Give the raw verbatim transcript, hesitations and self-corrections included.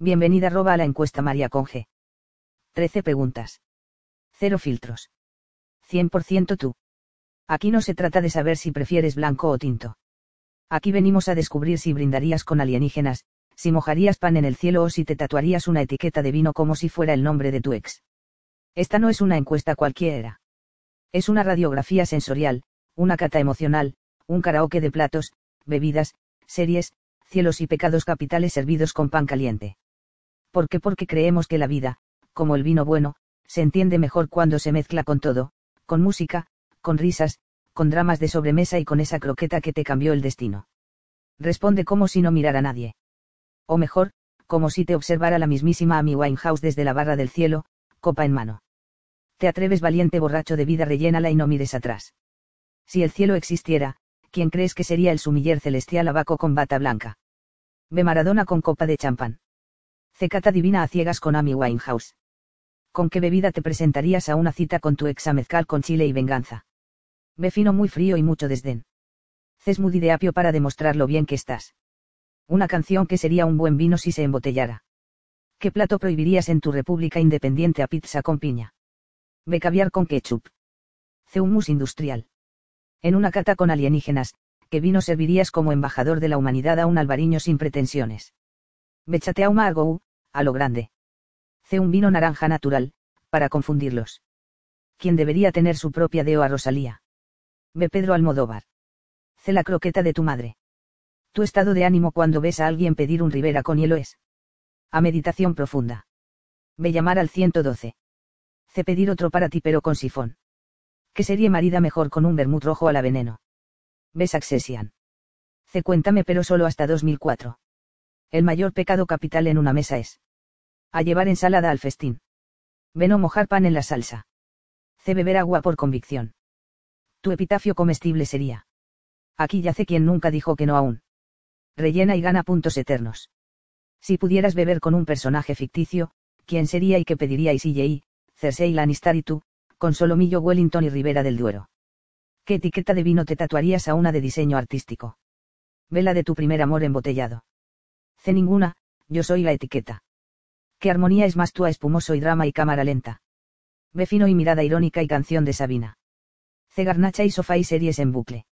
Bienvenida arroba a la encuesta María Conge. trece preguntas. Cero filtros. cien por ciento tú. Aquí no se trata de saber si prefieres blanco o tinto. Aquí venimos a descubrir si brindarías con alienígenas, si mojarías pan en el cielo o si te tatuarías una etiqueta de vino como si fuera el nombre de tu ex. Esta no es una encuesta cualquiera. Es una radiografía sensorial, una cata emocional, un karaoke de platos, bebidas, series, cielos y pecados capitales servidos con pan caliente. ¿Por qué? Porque creemos que la vida, como el vino bueno, se entiende mejor cuando se mezcla con todo, con música, con risas, con dramas de sobremesa y con esa croqueta que te cambió el destino. Responde como si no mirara a nadie. O mejor, como si te observara la mismísima Amy Winehouse desde la barra del cielo, copa en mano. Te atreves valiente borracho de vida, rellénala y no mires atrás. Si el cielo existiera, ¿quién crees que sería el sumiller celestial abaco con bata blanca? Ve Maradona con copa de champán. Cecata divina a ciegas con Amy Winehouse. ¿Con qué bebida te presentarías a una cita con tu ex a mezcal con chile y venganza? Ve fino muy frío y mucho desdén. Ce smoothie de apio para demostrar lo bien que estás. Una canción que sería un buen vino si se embotellara. ¿Qué plato prohibirías en tu república independiente a pizza con piña? Ve caviar con ketchup. Ce hummus industrial. En una cata con alienígenas, ¿qué vino servirías como embajador de la humanidad a un albariño sin pretensiones? Ve chateauma argou, a lo grande. Ce un vino naranja natural, para confundirlos. ¿Quién debería tener su propia deo a Rosalía? Ve Pedro Almodóvar. Ce la croqueta de tu madre. Tu estado de ánimo cuando ves a alguien pedir un Ribera con hielo es. A meditación profunda. Ve llamar al ciento doce. Ce pedir otro para ti pero con sifón. ¿Qué serie marida mejor con un vermut rojo a la veneno? Ve Succession. Ce cuéntame pero solo hasta dos mil cuatro. El mayor pecado capital en una mesa es. A llevar ensalada al festín. Ve no mojar pan en la salsa. Ce beber agua por convicción. Tu epitafio comestible sería. Aquí yace quien nunca dijo que no aún. Rellena y gana puntos eternos. Si pudieras beber con un personaje ficticio, ¿quién sería y qué pediríais? I J, Cersei Lannister y tú, con Solomillo Wellington y Ribera del Duero. ¿Qué etiqueta de vino te tatuarías a una de diseño artístico? Ve la de tu primer amor embotellado. Ce ninguna, yo soy la etiqueta. ¿Qué armonía es más tú a espumoso y drama y cámara lenta? Ve fino y mirada irónica y canción de Sabina. Ce garnacha y sofá y series en bucle.